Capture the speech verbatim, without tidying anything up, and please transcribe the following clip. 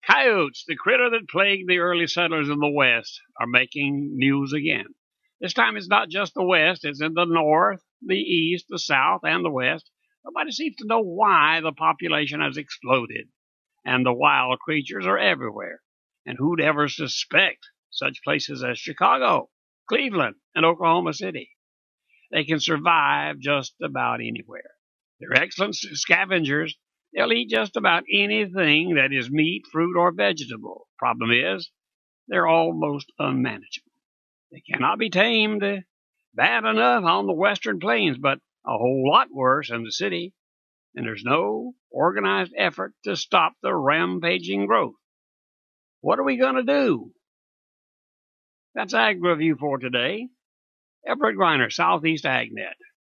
Coyotes, the critter that plagued the early settlers in the West, are making news again. This time it's not just the West, it's in the North, the East, the South, and the West. Nobody seems to know why the population has exploded, and the wild creatures are everywhere. And who'd ever suspect such places as Chicago, Cleveland, and Oklahoma City? They can survive just about anywhere. They're excellent scavengers. They'll eat just about anything that is meat, fruit, or vegetable. Problem is, they're almost unmanageable. They cannot be tamed. Bad enough on the western plains, but a whole lot worse in the city. And there's no organized effort to stop the rampaging growth. What are we going to do? That's Ag Review for today. Everett Griner, Southeast AgNet.